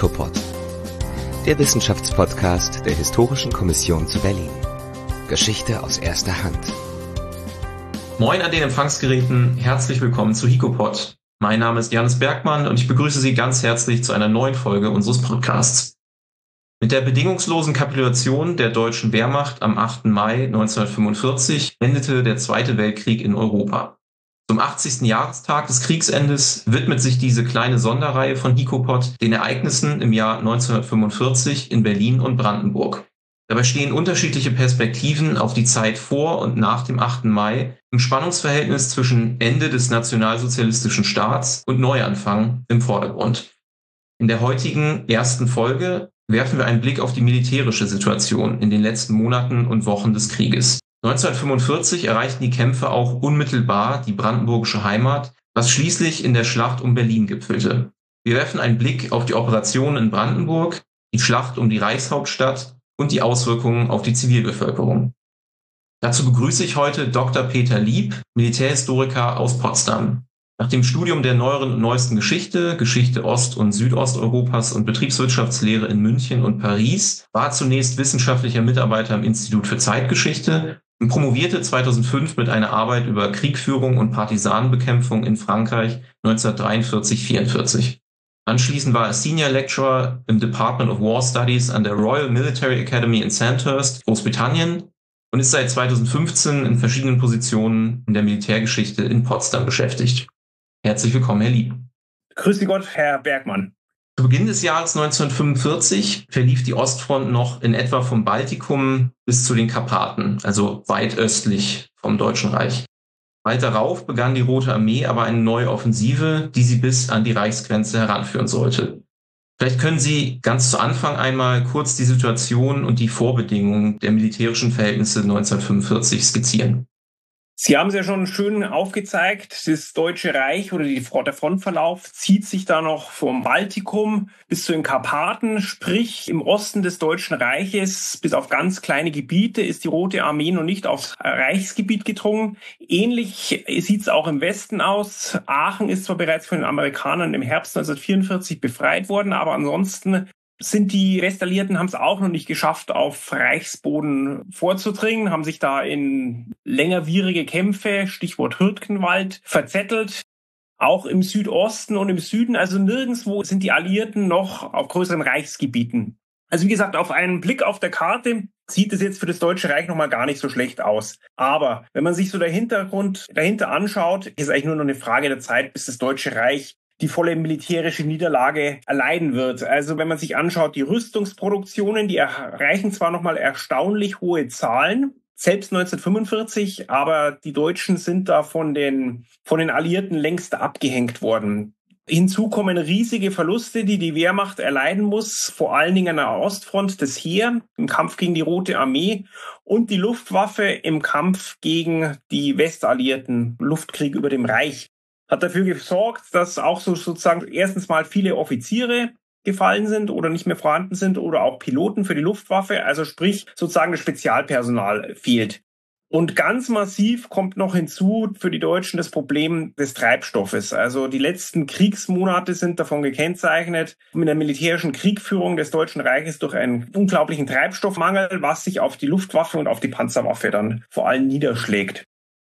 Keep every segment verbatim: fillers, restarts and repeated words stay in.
HICOPOD, der Wissenschaftspodcast der Historischen Kommission zu Berlin. Geschichte aus erster Hand. Moin an den Empfangsgeräten, herzlich willkommen zu HICOPOD. Mein Name ist Janis Bergmann und ich begrüße Sie ganz herzlich zu einer neuen Folge unseres Podcasts. Mit der bedingungslosen Kapitulation der deutschen Wehrmacht am achten Mai neunzehnhundertfünfundvierzig endete der Zweite Weltkrieg in Europa. Zum achtzigsten Jahrestag des Kriegsendes widmet sich diese kleine Sonderreihe von HICOPOD den Ereignissen im Jahr neunzehnhundertfünfundvierzig in Berlin und Brandenburg. Dabei stehen unterschiedliche Perspektiven auf die Zeit vor und nach dem achten Mai im Spannungsverhältnis zwischen Ende des nationalsozialistischen Staats und Neuanfang im Vordergrund. In der heutigen ersten Folge werfen wir einen Blick auf die militärische Situation in den letzten Monaten und Wochen des Krieges. neunzehnhundertfünfundvierzig erreichten die Kämpfe auch unmittelbar die brandenburgische Heimat, was schließlich in der Schlacht um Berlin gipfelte. Wir werfen einen Blick auf die Operationen in Brandenburg, die Schlacht um die Reichshauptstadt und die Auswirkungen auf die Zivilbevölkerung. Dazu begrüße ich heute Doktor Peter Lieb, Militärhistoriker aus Potsdam. Nach dem Studium der neueren und neuesten Geschichte, Geschichte Ost- und Südosteuropas und Betriebswirtschaftslehre in München und Paris war er zunächst wissenschaftlicher Mitarbeiter am Institut für Zeitgeschichte und promovierte zweitausendfünf mit einer Arbeit über Kriegführung und Partisanenbekämpfung in Frankreich neunzehnhundertdreiundvierzig vierundvierzig. Anschließend war er Senior Lecturer im Department of War Studies an der Royal Military Academy in Sandhurst, Großbritannien, und ist seit zweitausendfünfzehn in verschiedenen Positionen in der Militärgeschichte in Potsdam beschäftigt. Herzlich willkommen, Herr Lieb. Grüß Sie Gott, Herr Bergmann. Zu Beginn des Jahres neunzehnhundertfünfundvierzig verlief die Ostfront noch in etwa vom Baltikum bis zu den Karpaten, also weit östlich vom Deutschen Reich. Bald darauf begann die Rote Armee aber eine neue Offensive, die sie bis an die Reichsgrenze heranführen sollte. Vielleicht können Sie ganz zu Anfang einmal kurz die Situation und die Vorbedingungen der militärischen Verhältnisse neunzehnhundertfünfundvierzig skizzieren. Sie haben es ja schon schön aufgezeigt, das Deutsche Reich oder die, der Frontverlauf zieht sich da noch vom Baltikum bis zu den Karpaten, sprich im Osten des Deutschen Reiches bis auf ganz kleine Gebiete ist die Rote Armee noch nicht aufs Reichsgebiet gedrungen. Ähnlich sieht es auch im Westen aus. Aachen ist zwar bereits von den Amerikanern im Herbst neunzehnhundertvierundvierzig befreit worden, aber ansonsten sind die Westalliierten, haben es auch noch nicht geschafft, auf Reichsboden vorzudringen, haben sich da in längerwierige Kämpfe, Stichwort Hürtgenwald, verzettelt. Auch im Südosten und im Süden, also nirgendwo sind die Alliierten noch auf größeren Reichsgebieten. Also wie gesagt, auf einen Blick auf der Karte sieht es jetzt für das Deutsche Reich nochmal gar nicht so schlecht aus. Aber wenn man sich so der Hintergrund dahinter anschaut, ist es eigentlich nur noch eine Frage der Zeit, bis das Deutsche Reich die volle militärische Niederlage erleiden wird. Also wenn man sich anschaut, die Rüstungsproduktionen, die erreichen zwar nochmal erstaunlich hohe Zahlen, selbst neunzehnhundertfünfundvierzig, aber die Deutschen sind da von den, von den Alliierten längst abgehängt worden. Hinzu kommen riesige Verluste, die die Wehrmacht erleiden muss, vor allen Dingen an der Ostfront, das Heer im Kampf gegen die Rote Armee und die Luftwaffe im Kampf gegen die Westalliierten, Luftkrieg über dem Reich. Hat dafür gesorgt, dass auch so sozusagen erstens mal viele Offiziere gefallen sind oder nicht mehr vorhanden sind oder auch Piloten für die Luftwaffe, also sprich sozusagen das Spezialpersonal fehlt. Und ganz massiv kommt noch hinzu für die Deutschen das Problem des Treibstoffes. Also die letzten Kriegsmonate sind davon gekennzeichnet mit der militärischen Kriegführung des Deutschen Reiches durch einen unglaublichen Treibstoffmangel, was sich auf die Luftwaffe und auf die Panzerwaffe dann vor allem niederschlägt.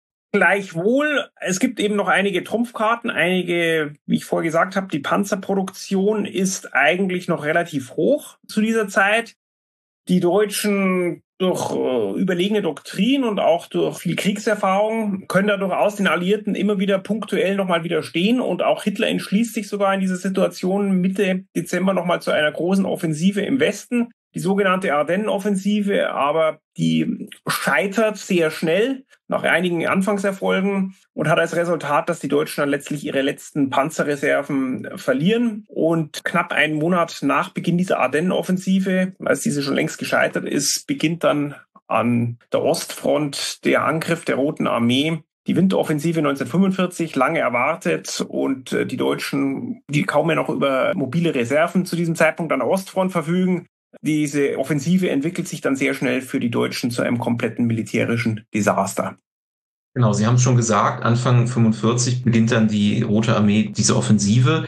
Gleichwohl, es gibt eben noch einige Trumpfkarten, einige, wie ich vorher gesagt habe, die Panzerproduktion ist eigentlich noch relativ hoch zu dieser Zeit. Die Deutschen durch äh, überlegene Doktrin und auch durch viel Kriegserfahrung können da durchaus den Alliierten immer wieder punktuell nochmal widerstehen und auch Hitler entschließt sich sogar in dieser Situation Mitte Dezember nochmal zu einer großen Offensive im Westen. Die sogenannte Ardennenoffensive, aber die scheitert sehr schnell nach einigen Anfangserfolgen und hat als Resultat, dass die Deutschen dann letztlich ihre letzten Panzerreserven verlieren. Und knapp einen Monat nach Beginn dieser Ardennenoffensive, als diese schon längst gescheitert ist, beginnt dann an der Ostfront der Angriff der Roten Armee. Die Winteroffensive neunzehnhundertfünfundvierzig, lange erwartet und die Deutschen, die kaum mehr noch über mobile Reserven zu diesem Zeitpunkt an der Ostfront verfügen, Diese Offensive entwickelt sich dann sehr schnell für die Deutschen zu einem kompletten militärischen Desaster. Genau, Sie haben es schon gesagt, Anfang fünfundvierzig beginnt dann die Rote Armee diese Offensive.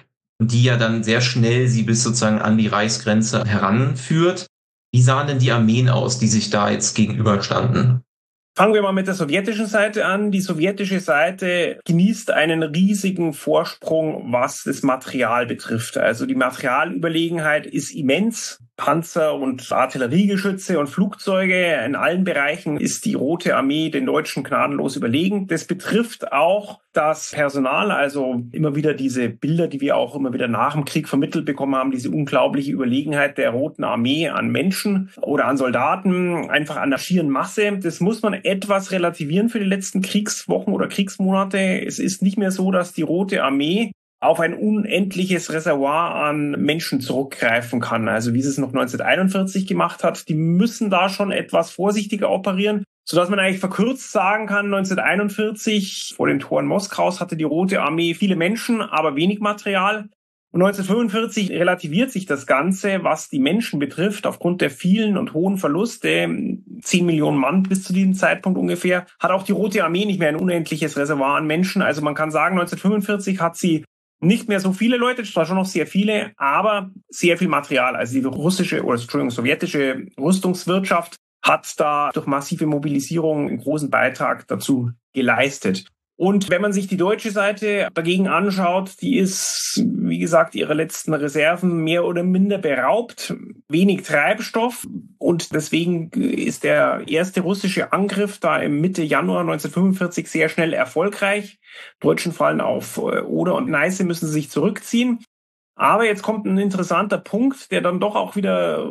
die ja dann sehr schnell sie bis sozusagen an die Reichsgrenze heranführt. Wie sahen denn die Armeen aus, die sich da jetzt gegenüberstanden? Fangen wir mal mit der sowjetischen Seite an. Die sowjetische Seite genießt einen riesigen Vorsprung, was das Material betrifft. Also die Materialüberlegenheit ist immens. Panzer und Artilleriegeschütze und Flugzeuge in allen Bereichen ist die Rote Armee den Deutschen gnadenlos überlegen. Das betrifft auch das Personal, also immer wieder diese Bilder, die wir auch immer wieder nach dem Krieg vermittelt bekommen haben, diese unglaubliche Überlegenheit der Roten Armee an Menschen oder an Soldaten, einfach an der schieren Masse. Das muss man etwas relativieren für die letzten Kriegswochen oder Kriegsmonate. Es ist nicht mehr so, dass die Rote Armee auf ein unendliches Reservoir an Menschen zurückgreifen kann. Also wie sie es noch neunzehnhunderteinundvierzig gemacht hat. Die müssen da schon etwas vorsichtiger operieren, sodass man eigentlich verkürzt sagen kann, neunzehnhunderteinundvierzig vor den Toren Moskaus hatte die Rote Armee viele Menschen, aber wenig Material. Und neunzehnhundertfünfundvierzig relativiert sich das Ganze, was die Menschen betrifft, aufgrund der vielen und hohen Verluste, zehn Millionen Mann bis zu diesem Zeitpunkt ungefähr, hat auch die Rote Armee nicht mehr ein unendliches Reservoir an Menschen. Also man kann sagen, neunzehnhundertfünfundvierzig hat sie nicht mehr so viele Leute, zwar schon noch sehr viele, aber sehr viel Material. Also die russische oder Entschuldigung, sowjetische Rüstungswirtschaft hat da durch massive Mobilisierung einen großen Beitrag dazu geleistet. Und wenn man sich die deutsche Seite dagegen anschaut, die ist, wie gesagt, ihre letzten Reserven mehr oder minder beraubt, wenig Treibstoff. Und deswegen ist der erste russische Angriff da im Mitte Januar neunzehnhundertfünfundvierzig sehr schnell erfolgreich. Deutschen fallen auf Oder und Neiße, müssen sich zurückziehen. Aber jetzt kommt ein interessanter Punkt, der dann doch auch wieder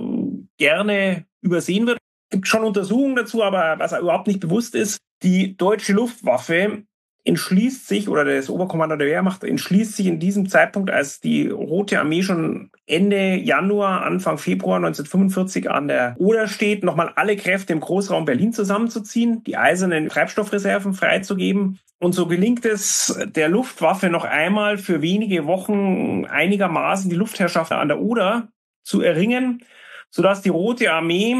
gerne übersehen wird. Es gibt schon Untersuchungen dazu, aber was überhaupt nicht bewusst ist, die deutsche Luftwaffe entschließt sich, oder das Oberkommando der Wehrmacht entschließt sich in diesem Zeitpunkt, als die Rote Armee schon Ende Januar, Anfang Februar neunzehnhundertfünfundvierzig an der Oder steht, nochmal alle Kräfte im Großraum Berlin zusammenzuziehen, die eisernen Treibstoffreserven freizugeben. Und so gelingt es der Luftwaffe noch einmal für wenige Wochen einigermaßen die Luftherrschaft an der Oder zu erringen, sodass die Rote Armee,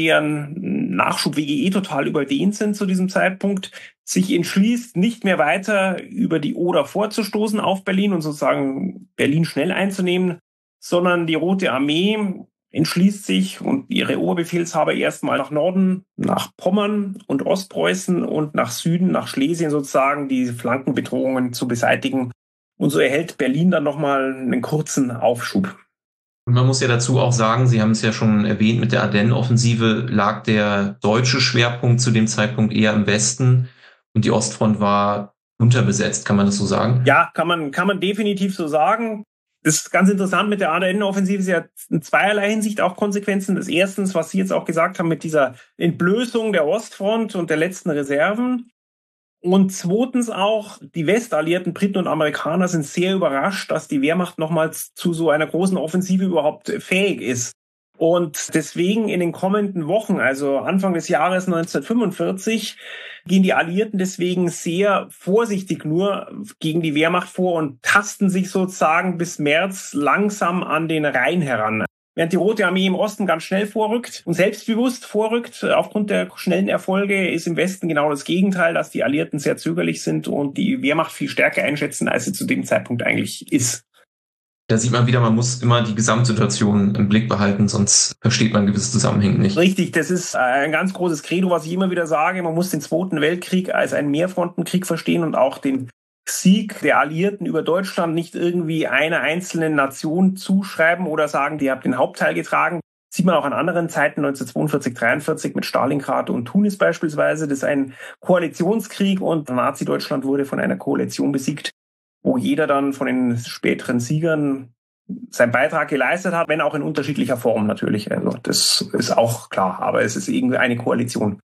deren Nachschubwege eh total überdehnt sind zu diesem Zeitpunkt, sich entschließt, nicht mehr weiter über die Oder vorzustoßen auf Berlin und sozusagen Berlin schnell einzunehmen, sondern die Rote Armee entschließt sich und ihre Oberbefehlshaber erstmal nach Norden, nach Pommern und Ostpreußen und nach Süden, nach Schlesien sozusagen, die Flankenbedrohungen zu beseitigen. Und so erhält Berlin dann nochmal einen kurzen Aufschub. Und man muss ja dazu auch sagen, Sie haben es ja schon erwähnt, mit der Ardennen-Offensive lag der deutsche Schwerpunkt zu dem Zeitpunkt eher im Westen und die Ostfront war unterbesetzt, kann man das so sagen? Ja, kann man, kann man definitiv so sagen. Das ist ganz interessant mit der Ardennen-Offensive. Sie hat in zweierlei Hinsicht auch Konsequenzen. Das erstens, was Sie jetzt auch gesagt haben, mit dieser Entblößung der Ostfront und der letzten Reserven. Und zweitens auch, die Westalliierten, Briten und Amerikaner sind sehr überrascht, dass die Wehrmacht nochmals zu so einer großen Offensive überhaupt fähig ist. Und deswegen in den kommenden Wochen, also Anfang des Jahres neunzehnhundertfünfundvierzig, gehen die Alliierten deswegen sehr vorsichtig nur gegen die Wehrmacht vor und tasten sich sozusagen bis März langsam an den Rhein heran. Während die Rote Armee im Osten ganz schnell vorrückt und selbstbewusst vorrückt, aufgrund der schnellen Erfolge, ist im Westen genau das Gegenteil, dass die Alliierten sehr zögerlich sind und die Wehrmacht viel stärker einschätzen, als sie zu dem Zeitpunkt eigentlich ist. Da sieht man wieder, man muss immer die Gesamtsituation im Blick behalten, sonst versteht man gewisse Zusammenhänge nicht. Richtig, das ist ein ganz großes Credo, was ich immer wieder sage. Man muss den Zweiten Weltkrieg als einen Mehrfrontenkrieg verstehen und auch den Sieg der Alliierten über Deutschland nicht irgendwie einer einzelnen Nation zuschreiben oder sagen, die hat den Hauptteil getragen. Das sieht man auch an anderen Zeiten, neunzehnhundertzweiundvierzig, dreiundvierzig mit Stalingrad und Tunis beispielsweise. Das ist ein Koalitionskrieg und Nazi-Deutschland wurde von einer Koalition besiegt, wo jeder dann von den späteren Siegern seinen Beitrag geleistet hat, wenn auch in unterschiedlicher Form natürlich. Also das ist auch klar, aber es ist irgendwie eine Koalition.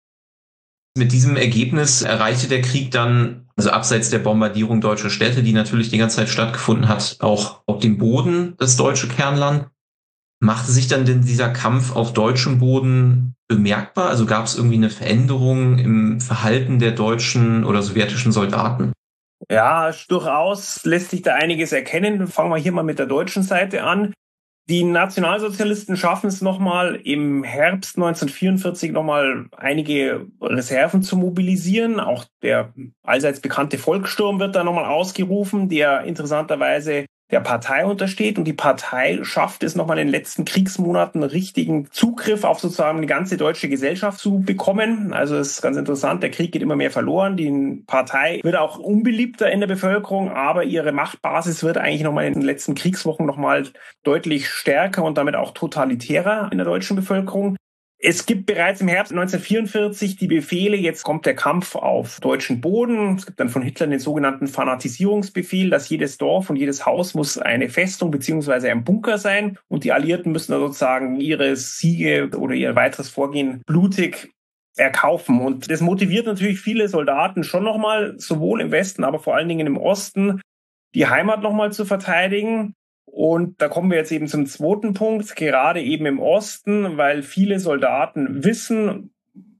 Mit diesem Ergebnis erreichte der Krieg dann, also abseits der Bombardierung deutscher Städte, die natürlich die ganze Zeit stattgefunden hat, auch auf dem Boden das deutsche Kernland. Machte sich dann denn dieser Kampf auf deutschem Boden bemerkbar? Also gab es irgendwie eine Veränderung im Verhalten der deutschen oder sowjetischen Soldaten? Ja, durchaus lässt sich da einiges erkennen. Fangen wir hier mal mit der deutschen Seite an. Die Nationalsozialisten schaffen es nochmal im Herbst neunzehnhundertvierundvierzig nochmal einige Reserven zu mobilisieren. Auch der allseits bekannte Volkssturm wird da nochmal ausgerufen, der interessanterweise der Partei untersteht. Und die Partei schafft es nochmal in den letzten Kriegsmonaten richtigen Zugriff auf sozusagen die ganze deutsche Gesellschaft zu bekommen. Also es ist ganz interessant, der Krieg geht immer mehr verloren. Die Partei wird auch unbeliebter in der Bevölkerung, aber ihre Machtbasis wird eigentlich nochmal in den letzten Kriegswochen nochmal deutlich stärker und damit auch totalitärer in der deutschen Bevölkerung. Es gibt bereits im Herbst neunzehnhundertvierundvierzig die Befehle, jetzt kommt der Kampf auf deutschen Boden. Es gibt dann von Hitler den sogenannten Fanatisierungsbefehl, dass jedes Dorf und jedes Haus muss eine Festung bzw. ein Bunker sein. Und die Alliierten müssen da sozusagen ihre Siege oder ihr weiteres Vorgehen blutig erkaufen. Und das motiviert natürlich viele Soldaten schon nochmal, sowohl im Westen, aber vor allen Dingen im Osten, die Heimat nochmal zu verteidigen. Und da kommen wir jetzt eben zum zweiten Punkt, gerade eben im Osten, weil viele Soldaten wissen,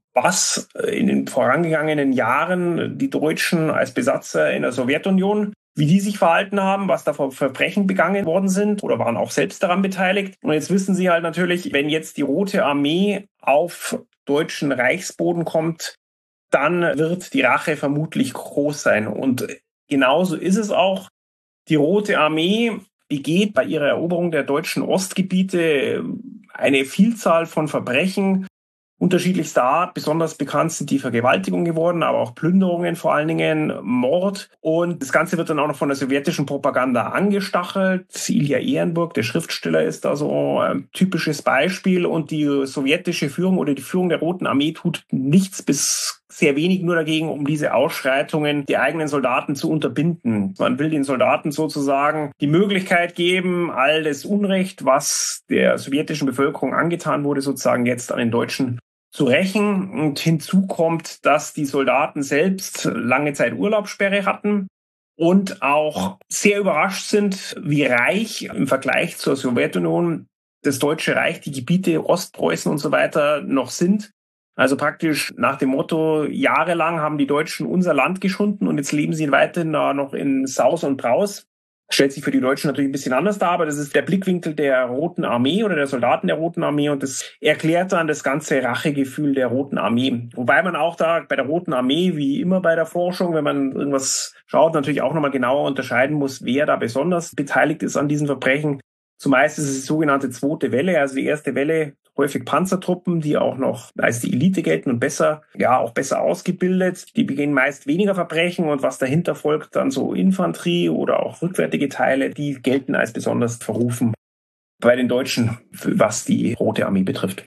was in den vorangegangenen Jahren die Deutschen als Besatzer in der Sowjetunion, wie die sich verhalten haben, was da für Verbrechen begangen worden sind oder waren auch selbst daran beteiligt. Und jetzt wissen sie halt natürlich, wenn jetzt die Rote Armee auf deutschen Reichsboden kommt, dann wird die Rache vermutlich groß sein. Und genauso ist es auch. Die Rote Armee begeht bei ihrer Eroberung der deutschen Ostgebiete eine Vielzahl von Verbrechen unterschiedlichster Art. Besonders bekannt sind die Vergewaltigungen geworden, aber auch Plünderungen, vor allen Dingen Mord. Und das Ganze wird dann auch noch von der sowjetischen Propaganda angestachelt. Ilja Ehrenburg, der Schriftsteller, ist da so ein typisches Beispiel. Und die sowjetische Führung oder die Führung der Roten Armee tut nichts bis sehr wenig nur dagegen, um diese Ausschreitungen der eigenen Soldaten zu unterbinden. Man will den Soldaten sozusagen die Möglichkeit geben, all das Unrecht, was der sowjetischen Bevölkerung angetan wurde, sozusagen jetzt an den Deutschen zu rächen. Und hinzu kommt, dass die Soldaten selbst lange Zeit Urlaubssperre hatten und auch sehr überrascht sind, wie reich im Vergleich zur Sowjetunion das Deutsche Reich, die Gebiete Ostpreußen und so weiter noch sind. Also praktisch nach dem Motto, jahrelang haben die Deutschen unser Land geschunden und jetzt leben sie weiterhin da noch in Saus und Braus. Stellt sich für die Deutschen natürlich ein bisschen anders dar, aber das ist der Blickwinkel der Roten Armee oder der Soldaten der Roten Armee und das erklärt dann das ganze Rachegefühl der Roten Armee. Wobei man auch da bei der Roten Armee, wie immer bei der Forschung, wenn man irgendwas schaut, natürlich auch nochmal genauer unterscheiden muss, wer da besonders beteiligt ist an diesen Verbrechen. Zumeist ist es die sogenannte zweite Welle, also die erste Welle, häufig Panzertruppen, die auch noch als die Elite gelten und besser, ja, auch besser ausgebildet. Die begehen meist weniger Verbrechen und was dahinter folgt, dann so Infanterie oder auch rückwärtige Teile, die gelten als besonders verrufen bei den Deutschen, was die Rote Armee betrifft.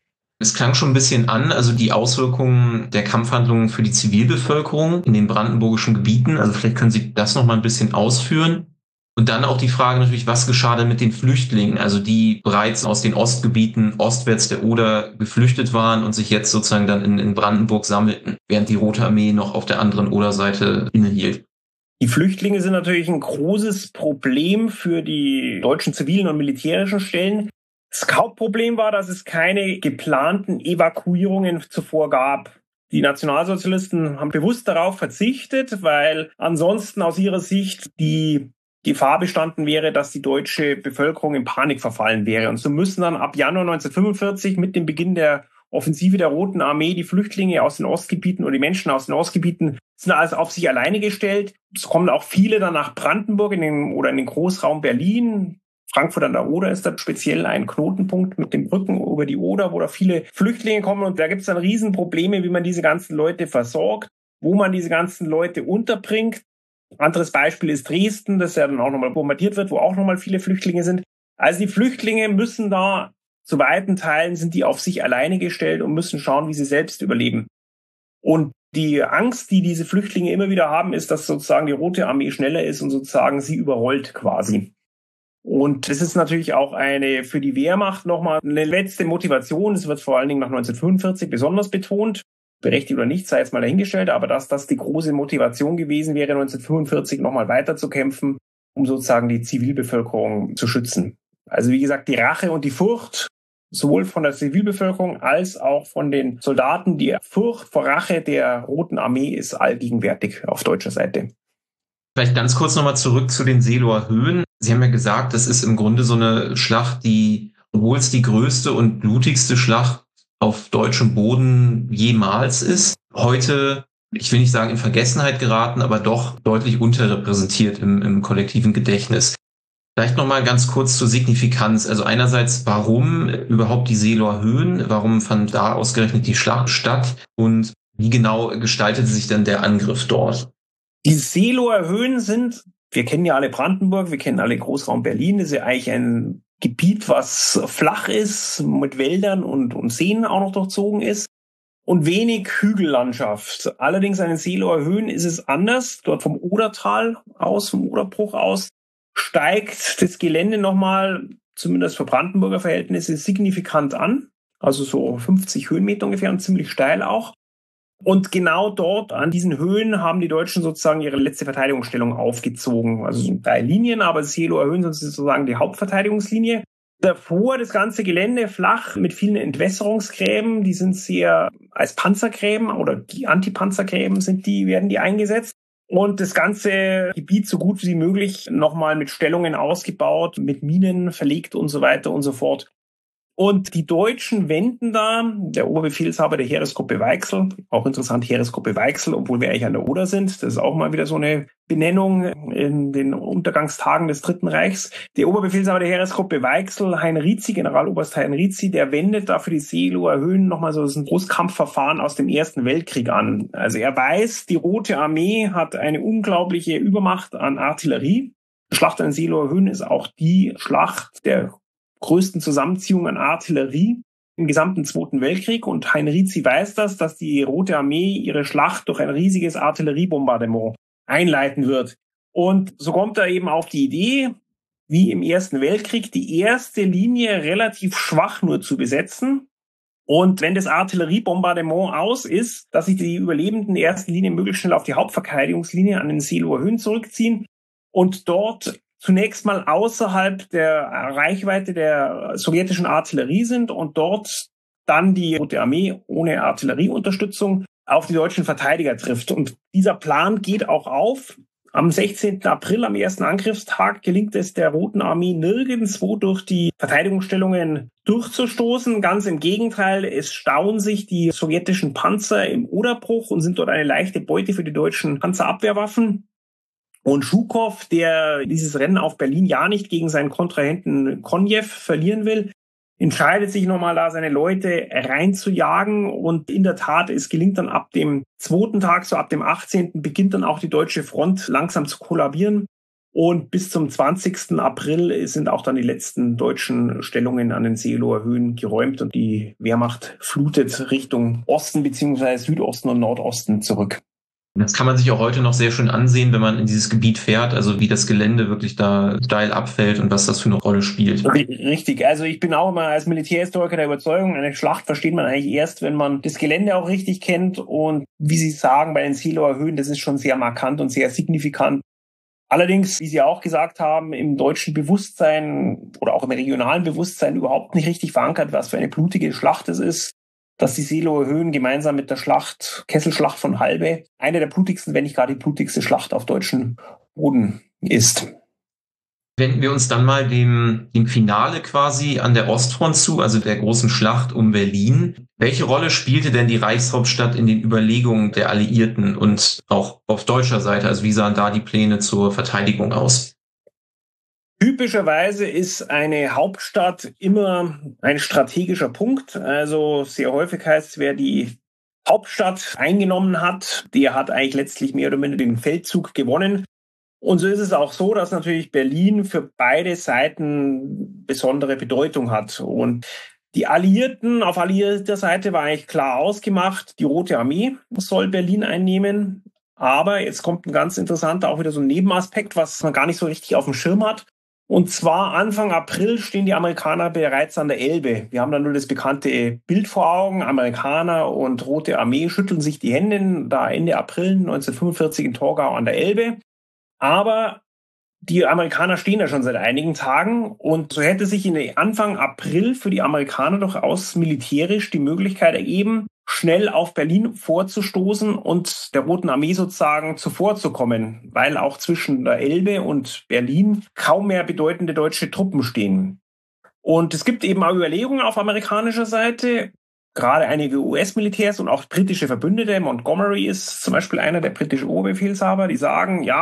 Es klang schon ein bisschen an, also die Auswirkungen der Kampfhandlungen für die Zivilbevölkerung in den brandenburgischen Gebieten. Also vielleicht können Sie das noch mal ein bisschen ausführen. Und dann auch die Frage natürlich, was geschah denn mit den Flüchtlingen, also die bereits aus den Ostgebieten ostwärts der Oder geflüchtet waren und sich jetzt sozusagen dann in, in Brandenburg sammelten, während die Rote Armee noch auf der anderen Oderseite innehielt. Die Flüchtlinge sind natürlich ein großes Problem für die deutschen zivilen und militärischen Stellen. Das Hauptproblem war, dass es keine geplanten Evakuierungen zuvor gab. Die Nationalsozialisten haben bewusst darauf verzichtet, weil ansonsten aus ihrer Sicht die Gefahr bestanden wäre, dass die deutsche Bevölkerung in Panik verfallen wäre. Und so müssen dann ab Januar neunzehnhundertfünfundvierzig mit dem Beginn der Offensive der Roten Armee die Flüchtlinge aus den Ostgebieten oder die Menschen aus den Ostgebieten sind also auf sich alleine gestellt. Es kommen auch viele dann nach Brandenburg in den, oder in den Großraum Berlin. Frankfurt an der Oder ist da speziell ein Knotenpunkt mit den Brücken über die Oder, wo da viele Flüchtlinge kommen. Und da gibt es dann Riesenprobleme, wie man diese ganzen Leute versorgt, wo man diese ganzen Leute unterbringt. Anderes Beispiel ist Dresden, das ja dann auch nochmal bombardiert wird, wo auch nochmal viele Flüchtlinge sind. Also die Flüchtlinge müssen da, zu weiten Teilen sind die auf sich alleine gestellt und müssen schauen, wie sie selbst überleben. Und die Angst, die diese Flüchtlinge immer wieder haben, ist, dass sozusagen die Rote Armee schneller ist und sozusagen sie überrollt quasi. Und das ist natürlich auch eine für die Wehrmacht nochmal eine letzte Motivation. Es wird vor allen Dingen nach neunzehnhundertfünfundvierzig besonders betont. Berechtigt oder nicht, sei jetzt mal dahingestellt, aber dass das die große Motivation gewesen wäre, neunzehnhundertfünfundvierzig nochmal weiter zu kämpfen, um sozusagen die Zivilbevölkerung zu schützen. Also wie gesagt, die Rache und die Furcht, sowohl von der Zivilbevölkerung als auch von den Soldaten, die Furcht vor Rache der Roten Armee ist allgegenwärtig auf deutscher Seite. Vielleicht ganz kurz nochmal zurück zu den Seeloer Höhen. Sie haben ja gesagt, das ist im Grunde so eine Schlacht, die, obwohl es die größte und blutigste Schlacht auf deutschem Boden jemals ist, heute, ich will nicht sagen in Vergessenheit geraten, aber doch deutlich unterrepräsentiert im, im kollektiven Gedächtnis. Vielleicht nochmal ganz kurz zur Signifikanz. Also einerseits, warum überhaupt die Seeloer Höhen? Warum fand da ausgerechnet die Schlacht statt? Und wie genau gestaltete sich denn der Angriff dort? Die Seeloer Höhen sind, wir kennen ja alle Brandenburg, wir kennen alle Großraum Berlin. Das ist ja eigentlich ein Gebiet, was flach ist, mit Wäldern und, und Seen auch noch durchzogen ist. Und wenig Hügellandschaft. Allerdings an den Seeloer Höhen ist es anders. Dort vom Odertal aus, vom Oderbruch aus, steigt das Gelände nochmal, zumindest für Brandenburger Verhältnisse, signifikant an. Also so fünfzig Höhenmeter ungefähr und ziemlich steil auch. Und genau dort an diesen Höhen haben die Deutschen sozusagen ihre letzte Verteidigungsstellung aufgezogen. Also so drei Linien, aber die Seeloer Höhen sind sozusagen die Hauptverteidigungslinie. Davor das ganze Gelände flach mit vielen Entwässerungsgräben. Die sind sehr als Panzergräben oder die Antipanzergräben sind die, werden die eingesetzt. Und das ganze Gebiet so gut wie möglich nochmal mit Stellungen ausgebaut, mit Minen verlegt und so weiter und so fort. Und die Deutschen wenden da, der Oberbefehlshaber der Heeresgruppe Weichsel, auch interessant Heeresgruppe Weichsel, obwohl wir eigentlich an der Oder sind, das ist auch mal wieder so eine Benennung in den Untergangstagen des Dritten Reichs. Der Oberbefehlshaber der Heeresgruppe Weichsel, Hein Rizi, Generaloberst Hein Rizi, der wendet da für die Seeloer Höhen nochmal so ein Großkampfverfahren aus dem Ersten Weltkrieg an. Also er weiß, die Rote Armee hat eine unglaubliche Übermacht an Artillerie. Die Schlacht an den Seeloer Höhen ist auch die Schlacht der größten Zusammenziehung an Artillerie im gesamten Zweiten Weltkrieg. Und Hein Rizi weiß das, dass die Rote Armee ihre Schlacht durch ein riesiges Artilleriebombardement einleiten wird. Und so kommt er eben auf die Idee, wie im Ersten Weltkrieg, die erste Linie relativ schwach nur zu besetzen. Und wenn das Artilleriebombardement aus ist, dass sich die Überlebenden der ersten Linie möglichst schnell auf die Hauptverteidigungslinie an den Seeloer Höhen zurückziehen und dort zunächst mal außerhalb der Reichweite der sowjetischen Artillerie sind und dort dann die Rote Armee ohne Artillerieunterstützung auf die deutschen Verteidiger trifft. Und dieser Plan geht auch auf. Am sechzehnten April, am ersten Angriffstag, gelingt es der Roten Armee nirgendwo durch die Verteidigungsstellungen durchzustoßen. Ganz im Gegenteil, es stauen sich die sowjetischen Panzer im Oderbruch und sind dort eine leichte Beute für die deutschen Panzerabwehrwaffen. Und Schukow, der dieses Rennen auf Berlin ja nicht gegen seinen Kontrahenten Konjew verlieren will, entscheidet sich nochmal da, seine Leute reinzujagen. Und in der Tat, es gelingt dann ab dem zweiten Tag, so ab dem achtzehnten beginnt dann auch die deutsche Front langsam zu kollabieren. Und bis zum zwanzigsten April sind auch dann die letzten deutschen Stellungen an den Seeloer Höhen geräumt und die Wehrmacht flutet Richtung Osten bzw. Südosten und Nordosten zurück. Das kann man sich auch heute noch sehr schön ansehen, wenn man in dieses Gebiet fährt, also wie das Gelände wirklich da steil abfällt und was das für eine Rolle spielt. Richtig, also ich bin auch immer als Militärhistoriker der Überzeugung, eine Schlacht versteht man eigentlich erst, wenn man das Gelände auch richtig kennt und wie Sie sagen, bei den Seeloer Höhen, das ist schon sehr markant und sehr signifikant. Allerdings, wie Sie auch gesagt haben, im deutschen Bewusstsein oder auch im regionalen Bewusstsein überhaupt nicht richtig verankert, was für eine blutige Schlacht es ist. Dass die Seeloer Höhen gemeinsam mit der Schlacht, Kesselschlacht von Halbe, eine der blutigsten, wenn nicht gar die blutigste Schlacht auf deutschem Boden ist. Wenden wir uns dann mal dem, dem Finale quasi an der Ostfront zu, also der großen Schlacht um Berlin. Welche Rolle spielte denn die Reichshauptstadt in den Überlegungen der Alliierten und auch auf deutscher Seite? Also wie sahen da die Pläne zur Verteidigung aus? Typischerweise ist eine Hauptstadt immer ein strategischer Punkt. Also sehr häufig heißt es, wer die Hauptstadt eingenommen hat, der hat eigentlich letztlich mehr oder minder den Feldzug gewonnen. Und so ist es auch so, dass natürlich Berlin für beide Seiten besondere Bedeutung hat. Und die Alliierten, auf alliierter Seite war eigentlich klar ausgemacht, die Rote Armee soll Berlin einnehmen. Aber jetzt kommt ein ganz interessanter, auch wieder so ein Nebenaspekt, was man gar nicht so richtig auf dem Schirm hat. Und zwar Anfang April stehen die Amerikaner bereits an der Elbe. Wir haben da nur das bekannte Bild vor Augen. Amerikaner und Rote Armee schütteln sich die Hände da Ende April neunzehnhundertfünfundvierzig in Torgau an der Elbe. Aber die Amerikaner stehen da schon seit einigen Tagen. Und so hätte sich in Anfang April für die Amerikaner durchaus militärisch die Möglichkeit ergeben, schnell auf Berlin vorzustoßen und der Roten Armee sozusagen zuvorzukommen, weil auch zwischen der Elbe und Berlin kaum mehr bedeutende deutsche Truppen stehen. Und es gibt eben auch Überlegungen auf amerikanischer Seite, gerade einige U S-Militärs und auch britische Verbündete, Montgomery ist zum Beispiel einer der britischen Oberbefehlshaber, die sagen, ja,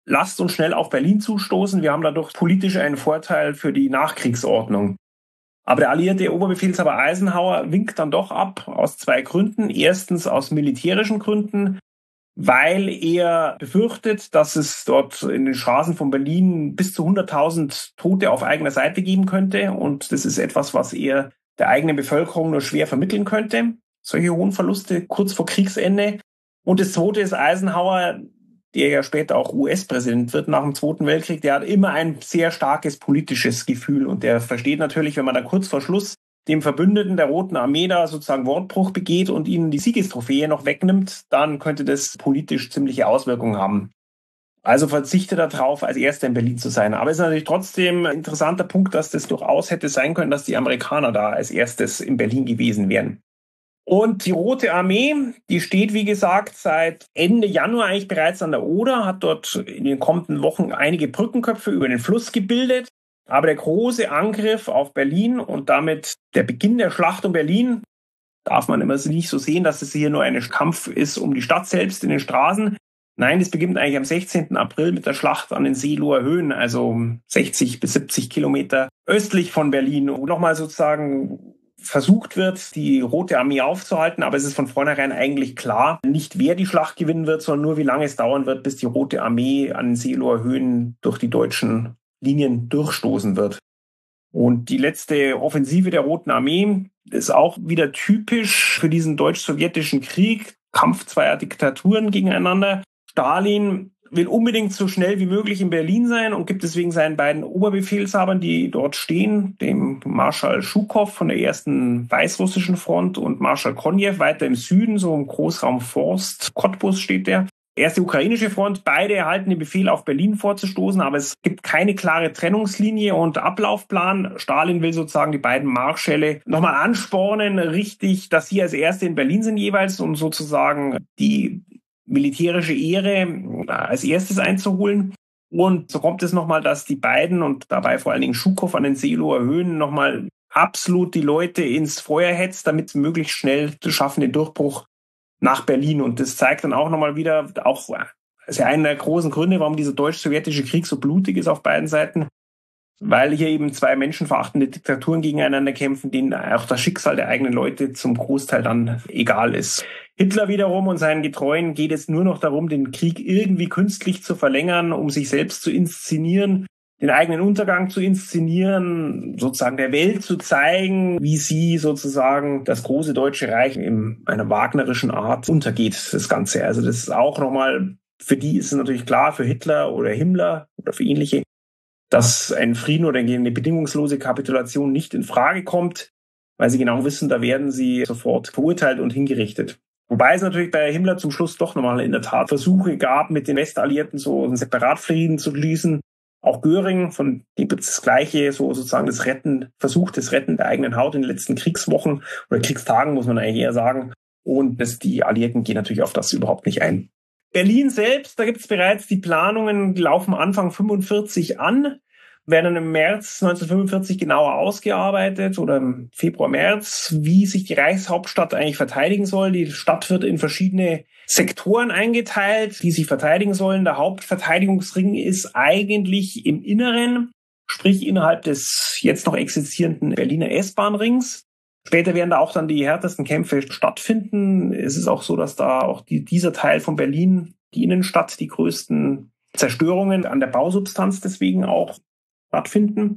lasst uns schnell auf Berlin zustoßen, wir haben dadurch politisch einen Vorteil für die Nachkriegsordnung. Aber der alliierte Oberbefehlshaber Eisenhower winkt dann doch ab, aus zwei Gründen. Erstens aus militärischen Gründen, weil er befürchtet, dass es dort in den Straßen von Berlin bis zu hunderttausend Tote auf eigener Seite geben könnte. Und das ist etwas, was er der eigenen Bevölkerung nur schwer vermitteln könnte. Solche hohen Verluste kurz vor Kriegsende. Und das Zweite ist Eisenhower, der ja später auch U S-Präsident wird nach dem Zweiten Weltkrieg, der hat immer ein sehr starkes politisches Gefühl. Und der versteht natürlich, wenn man da kurz vor Schluss dem Verbündeten der Roten Armee da sozusagen Wortbruch begeht und ihnen die Siegestrophäe noch wegnimmt, dann könnte das politisch ziemliche Auswirkungen haben. Also verzichtet er darauf, als Erster in Berlin zu sein. Aber es ist natürlich trotzdem ein interessanter Punkt, dass das durchaus hätte sein können, dass die Amerikaner da als Erstes in Berlin gewesen wären. Und die Rote Armee, die steht, wie gesagt, seit Ende Januar eigentlich bereits an der Oder, hat dort in den kommenden Wochen einige Brückenköpfe über den Fluss gebildet. Aber der große Angriff auf Berlin und damit der Beginn der Schlacht um Berlin, darf man immer nicht so sehen, dass es hier nur ein Kampf ist um die Stadt selbst in den Straßen. Nein, das beginnt eigentlich am sechzehnten April mit der Schlacht an den Seeloher Höhen, also sechzig bis siebzig Kilometer östlich von Berlin, wo nochmal sozusagen versucht wird, die Rote Armee aufzuhalten, aber es ist von vornherein eigentlich klar, nicht wer die Schlacht gewinnen wird, sondern nur wie lange es dauern wird, bis die Rote Armee an den Seeloher Höhen durch die deutschen Linien durchstoßen wird. Und die letzte Offensive der Roten Armee ist auch wieder typisch für diesen deutsch-sowjetischen Krieg, Kampf zweier Diktaturen gegeneinander. Stalin will unbedingt so schnell wie möglich in Berlin sein und gibt deswegen seinen beiden Oberbefehlshabern, die dort stehen, dem Marschall Schukow von der ersten weißrussischen Front und Marschall Konjew weiter im Süden, so im Großraum Forst, Cottbus steht der. Erste ukrainische Front, beide erhalten den Befehl, auf Berlin vorzustoßen, aber es gibt keine klare Trennungslinie und Ablaufplan. Stalin will sozusagen die beiden Marschälle nochmal anspornen, richtig, dass sie als Erste in Berlin sind jeweils, um sozusagen die militärische Ehre als erstes einzuholen. Und so kommt es nochmal, dass die beiden und dabei vor allen Dingen Schukow an den Seeloher Höhen nochmal absolut die Leute ins Feuer hetzt, damit sie möglichst schnell schaffen, den Durchbruch nach Berlin. Und das zeigt dann auch nochmal wieder, auch ist ja einer der großen Gründe, warum dieser deutsch-sowjetische Krieg so blutig ist auf beiden Seiten, weil hier eben zwei menschenverachtende Diktaturen gegeneinander kämpfen, denen auch das Schicksal der eigenen Leute zum Großteil dann egal ist. Hitler wiederum und seinen Getreuen geht es nur noch darum, den Krieg irgendwie künstlich zu verlängern, um sich selbst zu inszenieren, den eigenen Untergang zu inszenieren, sozusagen der Welt zu zeigen, wie sie sozusagen das große Deutsche Reich in einer wagnerischen Art untergeht, das Ganze. Also das ist auch nochmal, für die ist es natürlich klar, für Hitler oder Himmler oder für ähnliche, dass ein Frieden oder eine bedingungslose Kapitulation nicht in Frage kommt, weil sie genau wissen, da werden sie sofort verurteilt und hingerichtet. Wobei es natürlich bei Himmler zum Schluss doch nochmal in der Tat Versuche gab, mit den Westalliierten so einen Separatfrieden zu schließen. Auch Göring, von dem gibt es das Gleiche, so sozusagen das Retten, Versuch des Retten der eigenen Haut in den letzten Kriegswochen oder Kriegstagen, muss man eigentlich eher sagen. Und das, die Alliierten gehen natürlich auf das überhaupt nicht ein. Berlin selbst, da gibt es bereits die Planungen, die laufen Anfang fünfundvierzig an, werden im März neunzehnhundertfünfundvierzig genauer ausgearbeitet oder im Februar, März, wie sich die Reichshauptstadt eigentlich verteidigen soll. Die Stadt wird in verschiedene Sektoren eingeteilt, die sich verteidigen sollen. Der Hauptverteidigungsring ist eigentlich im Inneren, sprich innerhalb des jetzt noch existierenden Berliner S-Bahn-Rings. Später werden da auch dann die härtesten Kämpfe stattfinden. Es ist auch so, dass da auch die, dieser Teil von Berlin, die Innenstadt, die größten Zerstörungen an der Bausubstanz deswegen auch stattfinden.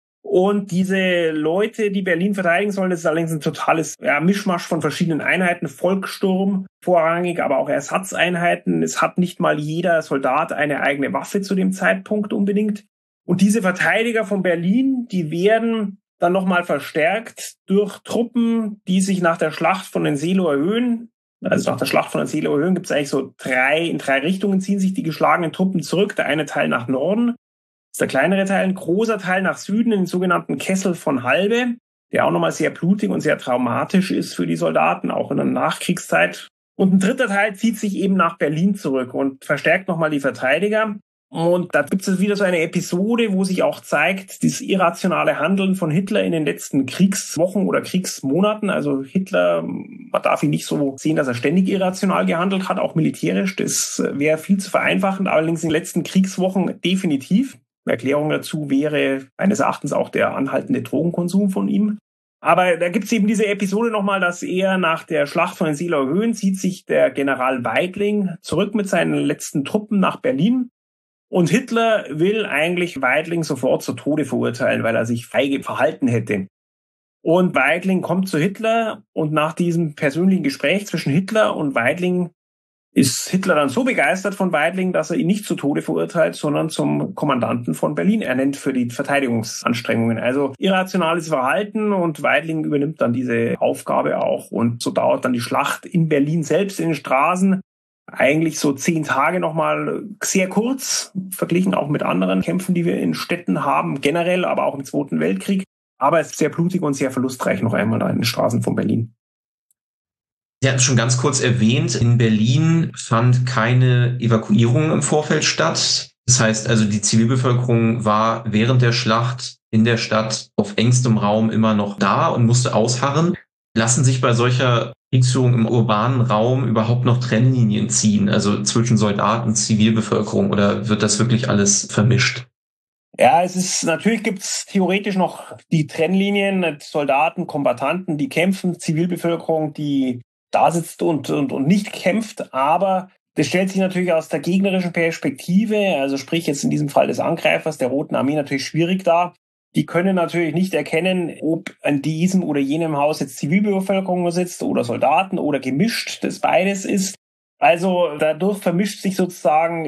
Und diese Leute, die Berlin verteidigen sollen, das ist allerdings ein totales ja, Mischmasch von verschiedenen Einheiten. Volkssturm vorrangig, aber auch Ersatzeinheiten. Es hat nicht mal jeder Soldat eine eigene Waffe zu dem Zeitpunkt unbedingt. Und diese Verteidiger von Berlin, die werden dann nochmal verstärkt durch Truppen, die sich nach der Schlacht von den Seeloher Höhen, also nach der Schlacht von den Seeloher Höhen gibt es eigentlich so drei, in drei Richtungen ziehen sich die geschlagenen Truppen zurück. Der eine Teil nach Norden, ist der kleinere Teil, ein großer Teil nach Süden, in den sogenannten Kessel von Halbe, der auch nochmal sehr blutig und sehr traumatisch ist für die Soldaten, auch in der Nachkriegszeit. Und ein dritter Teil zieht sich eben nach Berlin zurück und verstärkt nochmal die Verteidiger. Und da gibt es wieder so eine Episode, wo sich auch zeigt, das irrationale Handeln von Hitler in den letzten Kriegswochen oder Kriegsmonaten. Also Hitler, man darf ihn nicht so sehen, dass er ständig irrational gehandelt hat, auch militärisch. Das wäre viel zu vereinfachend. Allerdings in den letzten Kriegswochen definitiv. Eine Erklärung dazu wäre meines Erachtens auch der anhaltende Drogenkonsum von ihm. Aber da gibt es eben diese Episode nochmal, dass er nach der Schlacht von den Seelower Höhen zieht sich der General Weidling zurück mit seinen letzten Truppen nach Berlin. Und Hitler will eigentlich Weidling sofort zu Tode verurteilen, weil er sich feige verhalten hätte. Und Weidling kommt zu Hitler und nach diesem persönlichen Gespräch zwischen Hitler und Weidling ist Hitler dann so begeistert von Weidling, dass er ihn nicht zu Tode verurteilt, sondern zum Kommandanten von Berlin ernennt für die Verteidigungsanstrengungen. Also irrationales Verhalten und Weidling übernimmt dann diese Aufgabe auch. Und so dauert dann die Schlacht in Berlin selbst in den Straßen eigentlich so zehn Tage nochmal sehr kurz, verglichen auch mit anderen Kämpfen, die wir in Städten haben, generell, aber auch im Zweiten Weltkrieg. Aber es ist sehr blutig und sehr verlustreich noch einmal da in den Straßen von Berlin. Sie hatten schon ganz kurz erwähnt, in Berlin fand keine Evakuierung im Vorfeld statt. Das heißt also, die Zivilbevölkerung war während der Schlacht in der Stadt auf engstem Raum immer noch da und musste ausharren. Lassen sich bei solcher Kriegsführung im urbanen Raum überhaupt noch Trennlinien ziehen, also zwischen Soldaten und Zivilbevölkerung, oder wird das wirklich alles vermischt? Ja, es ist, natürlich gibt's theoretisch noch die Trennlinien, Soldaten, Kombattanten, die kämpfen, Zivilbevölkerung, die da sitzt und, und, und nicht kämpft, aber das stellt sich natürlich aus der gegnerischen Perspektive, also sprich jetzt in diesem Fall des Angreifers, der Roten Armee, natürlich schwierig dar. Die können natürlich nicht erkennen, ob an diesem oder jenem Haus jetzt Zivilbevölkerung sitzt oder Soldaten oder gemischt, das beides ist. Also dadurch vermischt sich sozusagen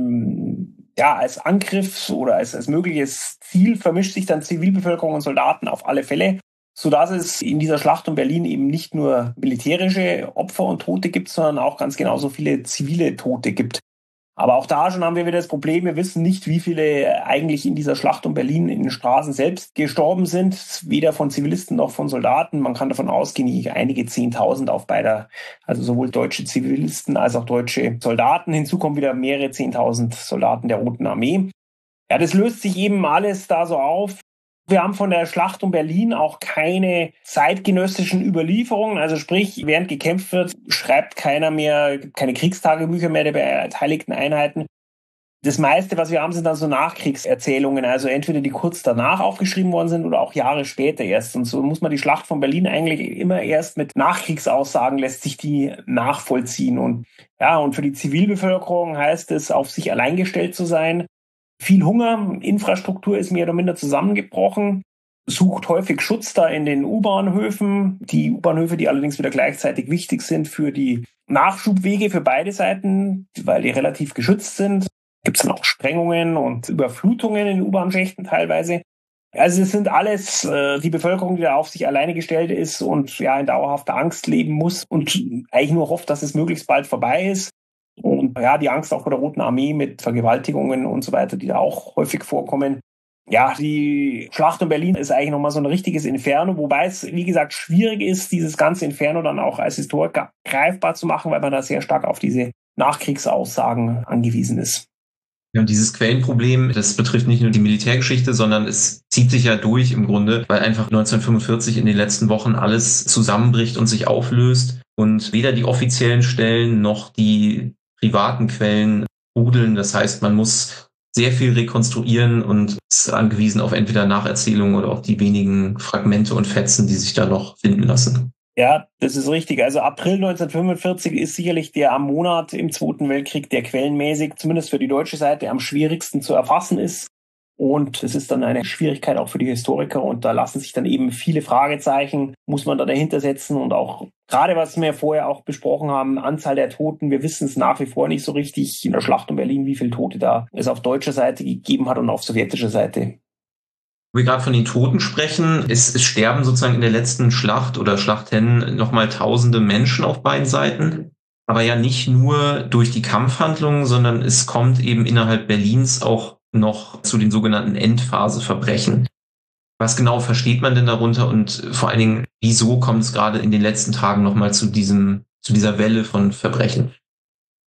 im, ja, als Angriff oder als, als mögliches Ziel vermischt sich dann Zivilbevölkerung und Soldaten auf alle Fälle, sodass es in dieser Schlacht um Berlin eben nicht nur militärische Opfer und Tote gibt, sondern auch ganz genauso viele zivile Tote gibt. Aber auch da schon haben wir wieder das Problem, wir wissen nicht, wie viele eigentlich in dieser Schlacht um Berlin in den Straßen selbst gestorben sind, weder von Zivilisten noch von Soldaten. Man kann davon ausgehen, einige Zehntausend auf beider, also sowohl deutsche Zivilisten als auch deutsche Soldaten. Hinzu kommen wieder mehrere Zehntausend Soldaten der Roten Armee. Ja, das löst sich eben alles da so auf. Wir haben von der Schlacht um Berlin auch keine zeitgenössischen Überlieferungen. Also sprich, während gekämpft wird, schreibt keiner mehr, keine Kriegstagebücher mehr der beteiligten Einheiten. Das meiste, was wir haben, sind dann so Nachkriegserzählungen. Also entweder die kurz danach aufgeschrieben worden sind oder auch Jahre später erst. Und so muss man die Schlacht von Berlin eigentlich immer erst mit Nachkriegsaussagen lässt sich die nachvollziehen. Und ja, und für die Zivilbevölkerung heißt es, auf sich allein gestellt zu sein. Viel Hunger, Infrastruktur ist mehr oder minder zusammengebrochen, sucht häufig Schutz da in den U-Bahnhöfen. Die U-Bahnhöfe, die allerdings wieder gleichzeitig wichtig sind für die Nachschubwege für beide Seiten, weil die relativ geschützt sind. Gibt es dann auch Sprengungen und Überflutungen in U-Bahn-Schächten teilweise. Also es sind alles äh, die Bevölkerung, die da auf sich alleine gestellt ist und ja in dauerhafter Angst leben muss und eigentlich nur hofft, dass es möglichst bald vorbei ist. Und ja, die Angst auch vor der Roten Armee mit Vergewaltigungen und so weiter, die da auch häufig vorkommen. Ja, die Schlacht um Berlin ist eigentlich nochmal so ein richtiges Inferno, wobei es, wie gesagt, schwierig ist, dieses ganze Inferno dann auch als Historiker greifbar zu machen, weil man da sehr stark auf diese Nachkriegsaussagen angewiesen ist. Ja, und dieses Quellenproblem, das betrifft nicht nur die Militärgeschichte, sondern es zieht sich ja durch im Grunde, weil einfach neunzehnhundertfünfundvierzig in den letzten Wochen alles zusammenbricht und sich auflöst und weder die offiziellen Stellen noch die privaten Quellen rudeln. Das heißt, man muss sehr viel rekonstruieren und ist angewiesen auf entweder Nacherzählungen oder auch die wenigen Fragmente und Fetzen, die sich da noch finden lassen. Ja, das ist richtig. Also April neunzehnhundertfünfundvierzig ist sicherlich der Monat im Zweiten Weltkrieg, der quellenmäßig, zumindest für die deutsche Seite, am schwierigsten zu erfassen ist. Und es ist dann eine Schwierigkeit auch für die Historiker und da lassen sich dann eben viele Fragezeichen, muss man da dahinter setzen und auch gerade, was wir vorher auch besprochen haben, Anzahl der Toten, wir wissen es nach wie vor nicht so richtig in der Schlacht um Berlin, wie viele Tote da es auf deutscher Seite gegeben hat und auf sowjetischer Seite. Wo wir gerade von den Toten sprechen, es, es sterben sozusagen in der letzten Schlacht oder Schlachten nochmal tausende Menschen auf beiden Seiten. Aber ja nicht nur durch die Kampfhandlungen, sondern es kommt eben innerhalb Berlins auch noch zu den sogenannten Endphaseverbrechen. Was genau versteht man denn darunter und vor allen Dingen, wieso kommt es gerade in den letzten Tagen nochmal zu diesem, zu dieser Welle von Verbrechen?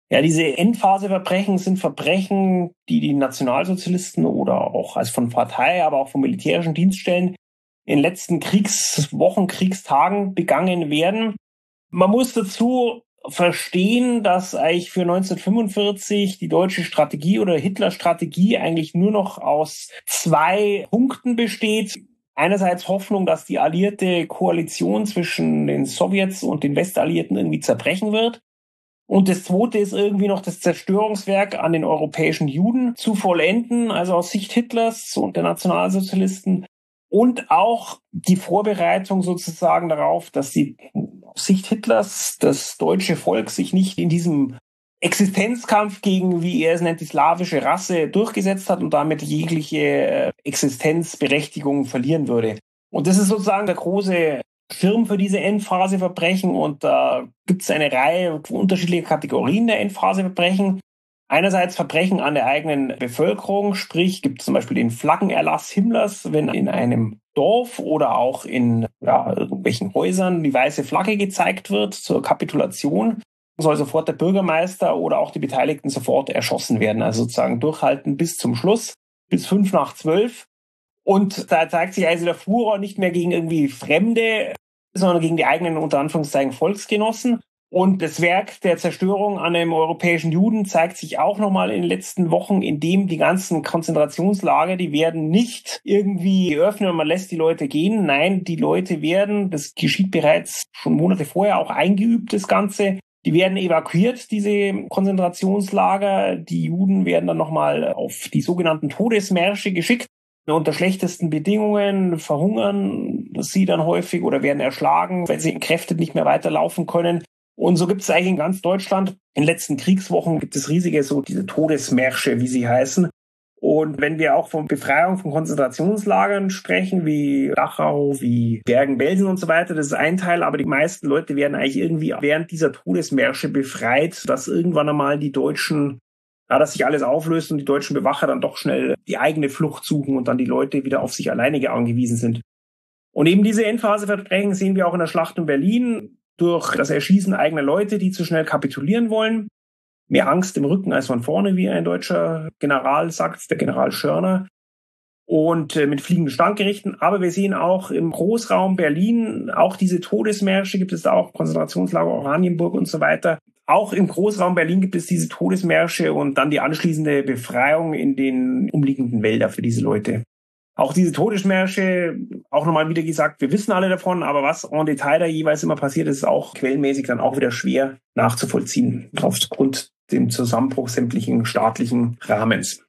Ja, diese Endphaseverbrechen sind Verbrechen, die die Nationalsozialisten oder auch als von Partei, aber auch von militärischen Dienststellen in den letzten Kriegswochen, Kriegstagen begangen werden. Man muss dazu verstehen, dass eigentlich für neunzehnhundertfünfundvierzig die deutsche Strategie oder Hitler-Strategie eigentlich nur noch aus zwei Punkten besteht. Einerseits Hoffnung, dass die alliierte Koalition zwischen den Sowjets und den Westalliierten irgendwie zerbrechen wird. Und das zweite ist irgendwie noch das Zerstörungswerk an den europäischen Juden zu vollenden, also aus Sicht Hitlers und der Nationalsozialisten. Und auch die Vorbereitung sozusagen darauf, dass die aus Sicht Hitlers das deutsche Volk sich nicht in diesem Existenzkampf gegen, wie er es nennt, die slawische Rasse durchgesetzt hat und damit jegliche Existenzberechtigung verlieren würde. Und das ist sozusagen der große Schirm für diese Endphaseverbrechen, und da gibt es eine Reihe unterschiedlicher Kategorien der Endphaseverbrechen. Einerseits Verbrechen an der eigenen Bevölkerung, sprich gibt es zum Beispiel den Flaggenerlass Himmlers, wenn in einem Dorf oder auch in ja, irgendwelchen Häusern die weiße Flagge gezeigt wird zur Kapitulation, soll sofort der Bürgermeister oder auch die Beteiligten sofort erschossen werden, also sozusagen durchhalten bis zum Schluss, bis fünf nach zwölf. Und da zeigt sich also der Furor nicht mehr gegen irgendwie Fremde, sondern gegen die eigenen, unter Anführungszeichen, Volksgenossen. Und das Werk der Zerstörung an dem europäischen Juden zeigt sich auch nochmal in den letzten Wochen, indem die ganzen Konzentrationslager, die werden nicht irgendwie geöffnet und man lässt die Leute gehen. Nein, die Leute werden, das geschieht bereits schon Monate vorher auch eingeübt, das Ganze. Die werden evakuiert, diese Konzentrationslager. Die Juden werden dann nochmal auf die sogenannten Todesmärsche geschickt. Unter schlechtesten Bedingungen verhungern sie dann häufig oder werden erschlagen, weil sie entkräftet nicht mehr weiterlaufen können. Und so gibt es eigentlich in ganz Deutschland, in den letzten Kriegswochen gibt es riesige so diese Todesmärsche, wie sie heißen. Und wenn wir auch von Befreiung von Konzentrationslagern sprechen, wie Dachau, wie Bergen-Belsen und so weiter, das ist ein Teil, aber die meisten Leute werden eigentlich irgendwie während dieser Todesmärsche befreit, dass irgendwann einmal die Deutschen, ja, dass sich alles auflöst und die deutschen Bewacher dann doch schnell die eigene Flucht suchen und dann die Leute wieder auf sich alleine angewiesen sind. Und eben diese Endphaseverbrechen sehen wir auch in der Schlacht um Berlin durch das Erschießen eigener Leute, die zu schnell kapitulieren wollen. Mehr Angst im Rücken als von vorne, wie ein deutscher General sagt, der General Schörner. Und äh, mit fliegenden Standgerichten. Aber wir sehen auch im Großraum Berlin, auch diese Todesmärsche gibt es da auch, Konzentrationslager Oranienburg und so weiter. Auch im Großraum Berlin gibt es diese Todesmärsche und dann die anschließende Befreiung in den umliegenden Wäldern für diese Leute. Auch diese Todesmärsche, auch nochmal wieder gesagt, wir wissen alle davon, aber was en Detail da jeweils immer passiert, ist auch quellenmäßig dann auch wieder schwer nachzuvollziehen, aufgrund dem Zusammenbruch sämtlichen staatlichen Rahmens.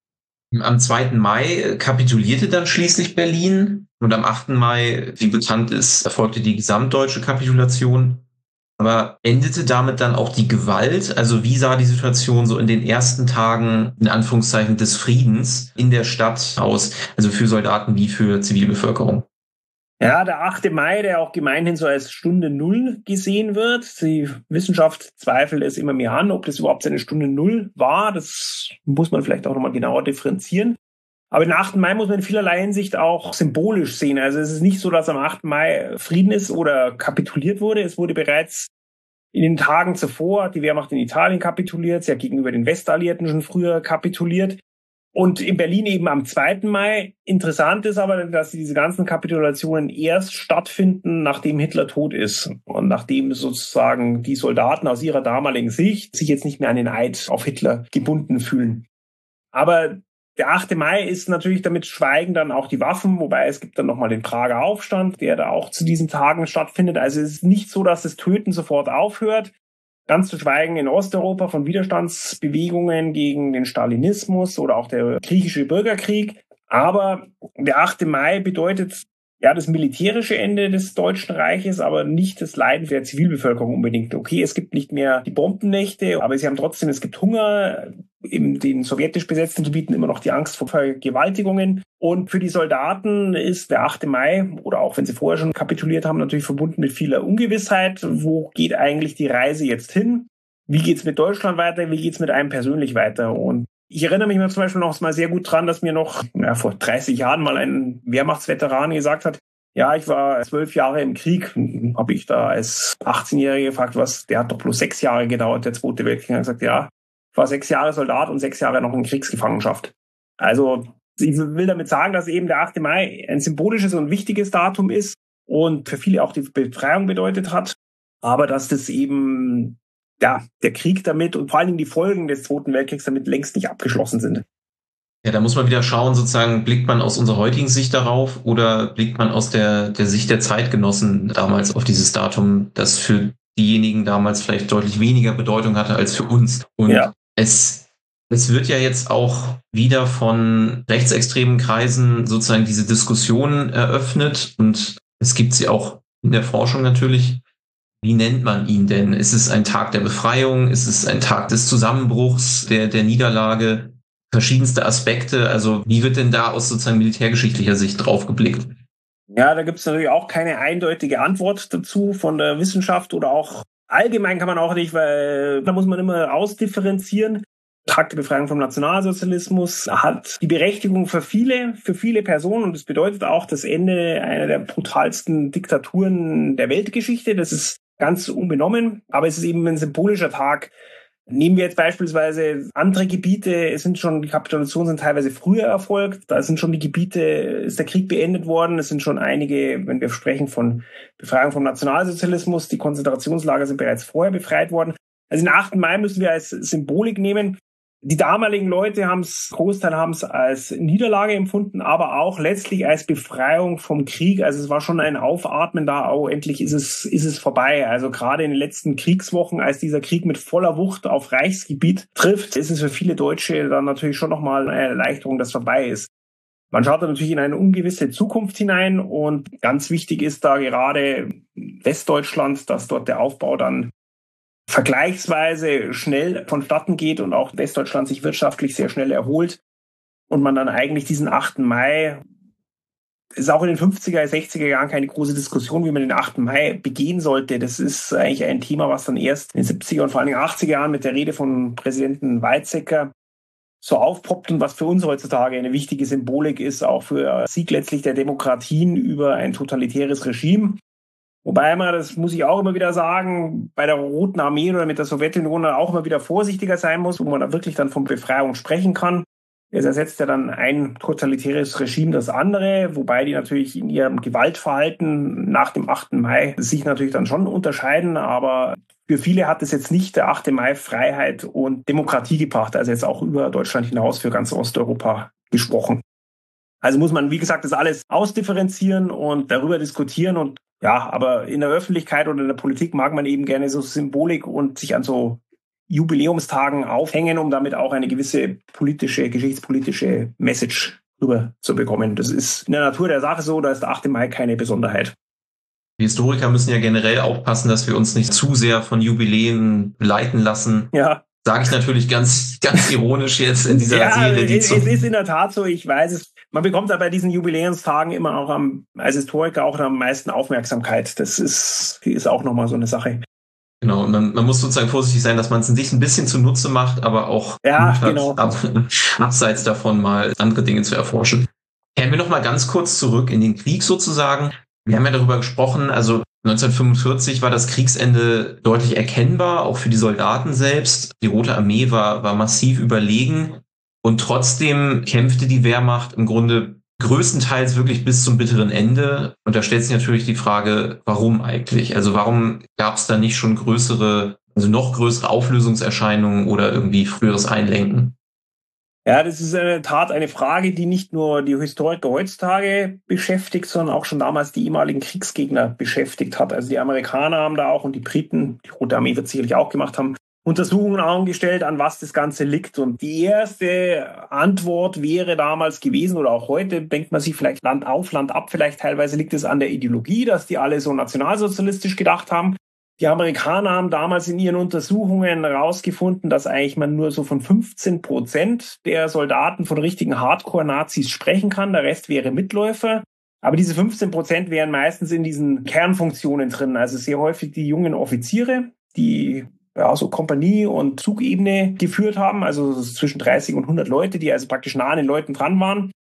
Am zweiten Mai kapitulierte dann schließlich Berlin und am achten Mai, wie bekannt ist, erfolgte die gesamtdeutsche Kapitulation. Aber endete damit dann auch die Gewalt? Also wie sah die Situation so in den ersten Tagen, in Anführungszeichen, des Friedens in der Stadt aus? Also für Soldaten wie für Zivilbevölkerung? Ja, der achte Mai, der auch gemeinhin so als Stunde Null gesehen wird. Die Wissenschaft zweifelt es immer mehr an, ob das überhaupt eine Stunde Null war. Das muss man vielleicht auch nochmal genauer differenzieren. Aber den achten Mai muss man in vielerlei Hinsicht auch symbolisch sehen. Also es ist nicht so, dass am achten Mai Frieden ist oder kapituliert wurde. Es wurde bereits in den Tagen zuvor die Wehrmacht in Italien kapituliert. Sie hat gegenüber den Westalliierten schon früher kapituliert. Und in Berlin eben am zweiten Mai. Interessant ist aber, dass diese ganzen Kapitulationen erst stattfinden, nachdem Hitler tot ist. Und nachdem sozusagen die Soldaten aus ihrer damaligen Sicht sich jetzt nicht mehr an den Eid auf Hitler gebunden fühlen. Aber der achte Mai ist natürlich, damit schweigen dann auch die Waffen, wobei es gibt dann nochmal den Prager Aufstand, der da auch zu diesen Tagen stattfindet. Also es ist nicht so, dass das Töten sofort aufhört. Ganz zu schweigen in Osteuropa von Widerstandsbewegungen gegen den Stalinismus oder auch der griechische Bürgerkrieg. Aber der achte Mai bedeutet ja das militärische Ende des Deutschen Reiches, aber nicht das Leiden der Zivilbevölkerung unbedingt. Okay, es gibt nicht mehr die Bombennächte, aber sie haben trotzdem, es gibt Hunger, in den sowjetisch besetzten Gebieten immer noch die Angst vor Vergewaltigungen. Und für die Soldaten ist der achte Mai, oder auch wenn sie vorher schon kapituliert haben, natürlich verbunden mit vieler Ungewissheit. Wo geht eigentlich die Reise jetzt hin? Wie geht's mit Deutschland weiter? Wie geht's mit einem persönlich weiter? Und ich erinnere mich zum Beispiel noch mal sehr gut dran, dass mir noch ja, vor dreißig Jahren mal ein Wehrmachtsveteran gesagt hat, Ja, ich war zwölf Jahre im Krieg. Habe ich da als achtzehnjähriger gefragt, was, der hat doch bloß sechs Jahre gedauert, der Zweite Weltkrieg. Und gesagt, ja, ich war sechs Jahre Soldat und sechs Jahre noch in Kriegsgefangenschaft. Also ich will damit sagen, dass eben der achte Mai ein symbolisches und wichtiges Datum ist und für viele auch die Befreiung bedeutet hat. Aber dass das eben, ja, der Krieg damit und vor allen Dingen die Folgen des Zweiten Weltkriegs damit längst nicht abgeschlossen sind. Ja, da muss man wieder schauen, sozusagen, blickt man aus unserer heutigen Sicht darauf oder blickt man aus der, der Sicht der Zeitgenossen damals auf dieses Datum, das für diejenigen damals vielleicht deutlich weniger Bedeutung hatte als für uns. Und ja. es, es wird ja jetzt auch wieder von rechtsextremen Kreisen sozusagen diese Diskussion eröffnet und es gibt sie auch in der Forschung natürlich. Wie nennt man ihn denn? Ist es ein Tag der Befreiung? Ist es ein Tag des Zusammenbruchs, der, der Niederlage? Verschiedenste Aspekte. Also wie wird denn da aus sozusagen militärgeschichtlicher Sicht drauf geblickt? Ja, da gibt es natürlich auch keine eindeutige Antwort dazu von der Wissenschaft oder auch allgemein kann man auch nicht, weil da muss man immer ausdifferenzieren. Tag der Befreiung vom Nationalsozialismus hat die Berechtigung für viele, für viele Personen und es bedeutet auch das Ende einer der brutalsten Diktaturen der Weltgeschichte. Das ist ganz unbenommen, aber es ist eben ein symbolischer Tag. Nehmen wir jetzt beispielsweise andere Gebiete, es sind schon, die Kapitulationen sind teilweise früher erfolgt, da sind schon die Gebiete, ist der Krieg beendet worden, es sind schon einige, wenn wir sprechen von Befreiung vom Nationalsozialismus, die Konzentrationslager sind bereits vorher befreit worden. Also den achten Mai müssen wir als Symbolik nehmen. Die damaligen Leute haben es, Großteil haben es als Niederlage empfunden, aber auch letztlich als Befreiung vom Krieg. Also es war schon ein Aufatmen da, oh, endlich ist es, ist es vorbei. Also gerade in den letzten Kriegswochen, als dieser Krieg mit voller Wucht auf Reichsgebiet trifft, ist es für viele Deutsche dann natürlich schon nochmal eine Erleichterung, dass vorbei ist. Man schaut da natürlich in eine ungewisse Zukunft hinein und ganz wichtig ist da gerade Westdeutschland, dass dort der Aufbau dann vergleichsweise schnell vonstatten geht und auch Westdeutschland sich wirtschaftlich sehr schnell erholt und man dann eigentlich diesen achten Mai, es ist auch in den fünfziger, sechziger Jahren keine große Diskussion, wie man den achten Mai begehen sollte. Das ist eigentlich ein Thema, was dann erst in den siebziger und vor allem achtziger Jahren mit der Rede von Präsidenten Weizsäcker so aufpoppt und was für uns heutzutage eine wichtige Symbolik ist, auch für Sieg letztlich der Demokratien über ein totalitäres Regime. Wobei man, das muss ich auch immer wieder sagen, bei der Roten Armee oder mit der Sowjetunion auch immer wieder vorsichtiger sein muss, wo man da wirklich dann von Befreiung sprechen kann. Es ersetzt ja dann ein totalitäres Regime das andere, wobei die natürlich in ihrem Gewaltverhalten nach dem achten Mai sich natürlich dann schon unterscheiden, aber für viele hat es jetzt nicht der achte Mai Freiheit und Demokratie gebracht, also jetzt auch über Deutschland hinaus für ganz Osteuropa gesprochen. Also muss man, wie gesagt, das alles ausdifferenzieren und darüber diskutieren und ja, aber in der Öffentlichkeit oder in der Politik mag man eben gerne so Symbolik und sich an so Jubiläumstagen aufhängen, um damit auch eine gewisse politische, geschichtspolitische Message rüber zu bekommen. Das ist in der Natur der Sache so, da ist der achte Mai keine Besonderheit. Wir Historiker müssen ja generell aufpassen, dass wir uns nicht zu sehr von Jubiläen leiten lassen. Ja. Sage ich natürlich ganz, ganz ironisch jetzt in dieser ja, Serie. Die es, es ist in der Tat so, ich weiß es. Man bekommt aber bei diesen Jubiläumstagen immer auch am, als Historiker auch am meisten Aufmerksamkeit. Das ist, ist auch nochmal so eine Sache. Genau, man, man muss sozusagen vorsichtig sein, dass man es sich ein bisschen zunutze macht, aber auch ja, Mut hat, genau. ab, abseits davon mal andere Dinge zu erforschen. Kehren wir noch mal ganz kurz zurück in den Krieg sozusagen. Wir haben ja darüber gesprochen, also neunzehnhundertfünfundvierzig war das Kriegsende deutlich erkennbar, auch für die Soldaten selbst. Die Rote Armee war, war massiv überlegen und trotzdem kämpfte die Wehrmacht im Grunde größtenteils wirklich bis zum bitteren Ende. Und da stellt sich natürlich die Frage, warum eigentlich? Also warum gab es da nicht schon größere, also noch größere Auflösungserscheinungen oder irgendwie früheres Einlenken? Ja, das ist in der Tat eine Frage, die nicht nur die Historiker heutzutage beschäftigt, sondern auch schon damals die ehemaligen Kriegsgegner beschäftigt hat. Also die Amerikaner haben da auch und die Briten, die Rote Armee wird sicherlich auch gemacht haben, Untersuchungen angestellt, an was das Ganze liegt. Und die erste Antwort wäre damals gewesen, oder auch heute, denkt man sich vielleicht Land auf, Land ab, vielleicht teilweise liegt es an der Ideologie, dass die alle so nationalsozialistisch gedacht haben. Die Amerikaner haben damals in ihren Untersuchungen herausgefunden, dass eigentlich man nur so von fünfzehn Prozent der Soldaten von richtigen Hardcore-Nazis sprechen kann. Der Rest wäre Mitläufer. Aber diese fünfzehn Prozent wären meistens in diesen Kernfunktionen drin. Also sehr häufig die jungen Offiziere, die ja so Kompanie- und Zugebene geführt haben. Also zwischen dreißig und hundert Leute, die also praktisch nah an den Leuten dran waren.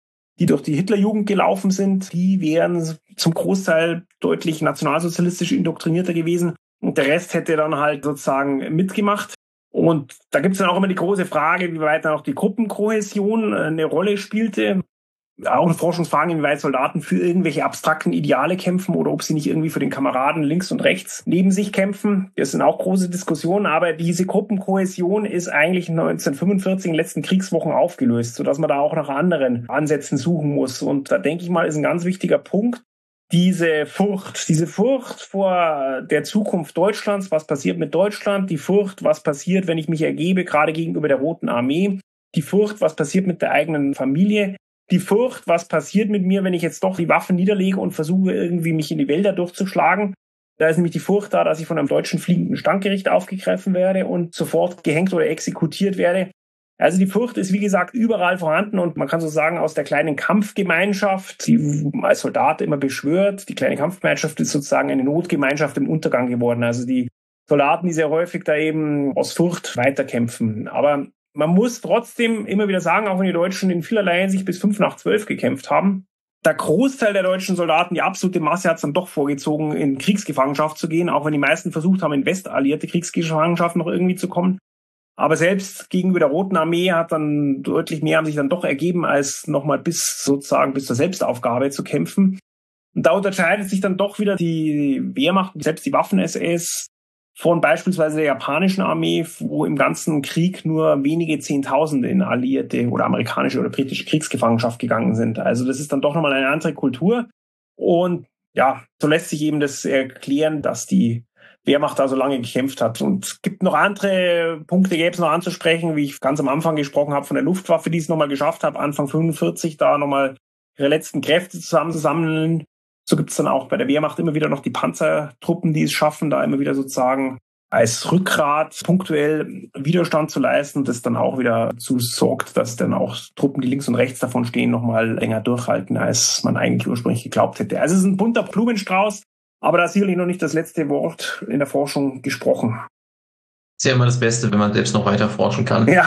die durch die Hitlerjugend gelaufen sind, die wären zum Großteil deutlich nationalsozialistisch indoktrinierter gewesen. Und der Rest hätte dann halt sozusagen mitgemacht. Und da gibt es dann auch immer die große Frage, wie weit dann auch die Gruppenkohäsion eine Rolle spielte. Auch eine Forschungsfrage, inwieweit Soldaten für irgendwelche abstrakten Ideale kämpfen oder ob sie nicht irgendwie für den Kameraden links und rechts neben sich kämpfen. Das sind auch große Diskussionen, aber diese Gruppenkohäsion ist eigentlich neunzehnhundertfünfundvierzig in den letzten Kriegswochen aufgelöst, sodass man da auch nach anderen Ansätzen suchen muss. Und da denke ich mal, ist ein ganz wichtiger Punkt, diese Furcht, diese Furcht vor der Zukunft Deutschlands, was passiert mit Deutschland, die Furcht, was passiert, wenn ich mich ergebe, gerade gegenüber der Roten Armee, die Furcht, was passiert mit der eigenen Familie, die Furcht, was passiert mit mir, wenn ich jetzt doch die Waffen niederlege und versuche, irgendwie mich in die Wälder durchzuschlagen. Da ist nämlich die Furcht da, dass ich von einem deutschen fliegenden Standgericht aufgegriffen werde und sofort gehängt oder exekutiert werde. Also die Furcht ist, wie gesagt, überall vorhanden und man kann so sagen, aus der kleinen Kampfgemeinschaft, die als Soldat immer beschwört, die kleine Kampfgemeinschaft ist sozusagen eine Notgemeinschaft im Untergang geworden. Also die Soldaten, die sehr häufig da eben aus Furcht weiterkämpfen. Aber man muss trotzdem immer wieder sagen, auch wenn die Deutschen in vielerlei Hinsicht bis fünf nach zwölf gekämpft haben, der Großteil der deutschen Soldaten, die absolute Masse, hat es dann doch vorgezogen, in Kriegsgefangenschaft zu gehen, auch wenn die meisten versucht haben, in westalliierte Kriegsgefangenschaft noch irgendwie zu kommen. Aber selbst gegenüber der Roten Armee hat dann deutlich mehr haben sich dann doch ergeben, als nochmal bis sozusagen bis zur Selbstaufgabe zu kämpfen. Und da unterscheidet sich dann doch wieder die Wehrmacht, selbst die Waffen-S S, von beispielsweise der japanischen Armee, wo im ganzen Krieg nur wenige Zehntausende in alliierte oder amerikanische oder britische Kriegsgefangenschaft gegangen sind. Also das ist dann doch nochmal eine andere Kultur. Und ja, so lässt sich eben das erklären, dass die Wehrmacht da so lange gekämpft hat. Und es gibt noch andere Punkte, gäbe es noch anzusprechen, wie ich ganz am Anfang gesprochen habe, von der Luftwaffe, die es nochmal geschafft hat, Anfang fünfundvierzig da nochmal ihre letzten Kräfte zusammenzusammeln. So gibt es dann auch bei der Wehrmacht immer wieder noch die Panzertruppen, die es schaffen, da immer wieder sozusagen als Rückgrat punktuell Widerstand zu leisten und das dann auch wieder dazu sorgt, dass dann auch Truppen, die links und rechts davon stehen, nochmal länger durchhalten, als man eigentlich ursprünglich geglaubt hätte. Also es ist ein bunter Blumenstrauß, aber da ist sicherlich noch nicht das letzte Wort in der Forschung gesprochen. Ist ja immer das Beste, wenn man selbst noch weiter forschen kann. Ja.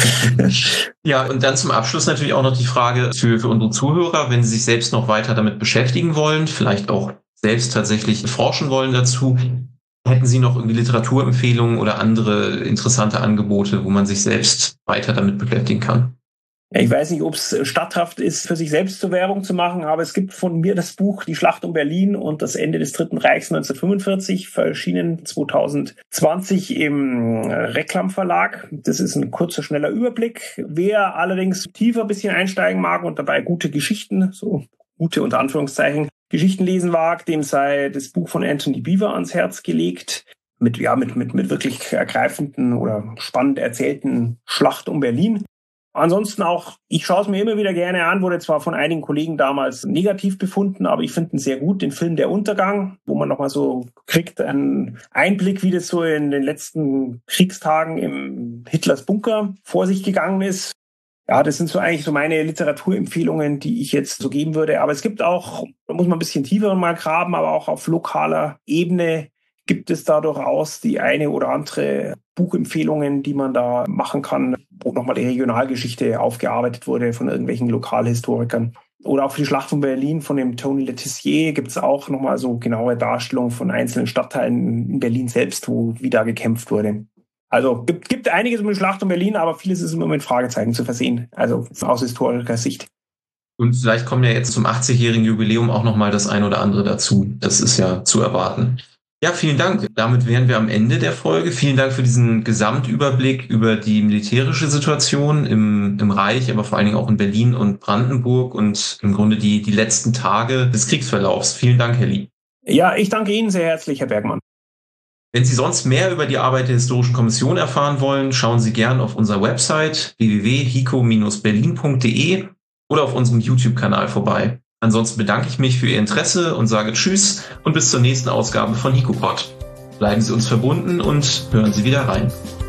Ja, und dann zum Abschluss natürlich auch noch die Frage für, für unsere Zuhörer, wenn sie sich selbst noch weiter damit beschäftigen wollen, vielleicht auch selbst tatsächlich forschen wollen dazu, hätten Sie noch irgendwie Literaturempfehlungen oder andere interessante Angebote, wo man sich selbst weiter damit beschäftigen kann? Ja, ich weiß nicht, ob es statthaft ist, für sich selbst zur Werbung zu machen, aber es gibt von mir das Buch Die Schlacht um Berlin und das Ende des Dritten Reichs neunzehnhundertfünfundvierzig, erschienen zwanzig zwanzig im Reklam Verlag. Das ist ein kurzer, schneller Überblick. Wer allerdings tiefer ein bisschen einsteigen mag und dabei gute Geschichten, so gute unter Anführungszeichen, Geschichten lesen mag, dem sei das Buch von Anthony Beevor ans Herz gelegt. Mit, ja, mit, mit, mit wirklich ergreifenden oder spannend erzählten Schlacht um Berlin. Ansonsten auch, ich schaue es mir immer wieder gerne an, wurde zwar von einigen Kollegen damals negativ befunden, aber ich finde ihn sehr gut, den Film Der Untergang, wo man nochmal so kriegt einen Einblick, wie das so in den letzten Kriegstagen im Hitlers Bunker vor sich gegangen ist. Ja, das sind so eigentlich so meine Literaturempfehlungen, die ich jetzt so geben würde. Aber es gibt auch, da muss man ein bisschen tiefer mal graben, aber auch auf lokaler Ebene gibt es da durchaus die eine oder andere Buchempfehlungen, die man da machen kann, wo nochmal die Regionalgeschichte aufgearbeitet wurde von irgendwelchen Lokalhistorikern. Oder auch für die Schlacht von Berlin von dem Tony Letizier gibt es auch nochmal so genaue Darstellungen von einzelnen Stadtteilen in Berlin selbst, wo wie da gekämpft wurde. Also gibt gibt einiges um die Schlacht um Berlin, aber vieles ist immer mit Fragezeichen zu versehen, also aus historischer Sicht. Und vielleicht kommt ja jetzt zum achtzigjährigen Jubiläum auch nochmal das ein oder andere dazu. Das ist ja zu erwarten. Ja, vielen Dank. Damit wären wir am Ende der Folge. Vielen Dank für diesen Gesamtüberblick über die militärische Situation im, im Reich, aber vor allen Dingen auch in Berlin und Brandenburg und im Grunde die, die letzten Tage des Kriegsverlaufs. Vielen Dank, Herr Lie. Ja, ich danke Ihnen sehr herzlich, Herr Bergmann. Wenn Sie sonst mehr über die Arbeit der Historischen Kommission erfahren wollen, schauen Sie gern auf unserer Website w w w punkt hico Bindestrich berlin punkt d e oder auf unserem YouTube-Kanal vorbei. Ansonsten bedanke ich mich für Ihr Interesse und sage Tschüss und bis zur nächsten Ausgabe von HICOPOD. Bleiben Sie uns verbunden und hören Sie wieder rein.